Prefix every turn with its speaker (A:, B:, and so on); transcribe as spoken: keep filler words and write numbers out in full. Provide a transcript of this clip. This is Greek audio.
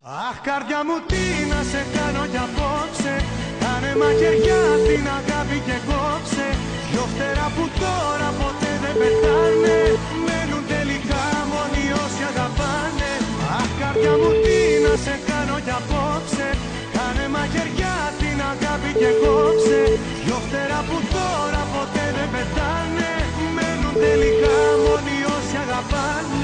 A: Αχ, καρδιά μου, τι να σε κάνω κι απόψε. Κάνε μαχαιριά την αγάπη και κόψε. Δυο φτερά που τώρα ποτέ δεν πετάνε, μένουν τελικά μόνοι όσοι αγαπάνε. Αχ, καρδιά μου, τι να σε κάνω κι απόψε. Κάνε μαχαιριά την αγάπη και κόψε. Δυο φτερά που τώρα ποτέ δεν πετάνε, μένουν τελικά μόνοι όσοι αγαπάνε.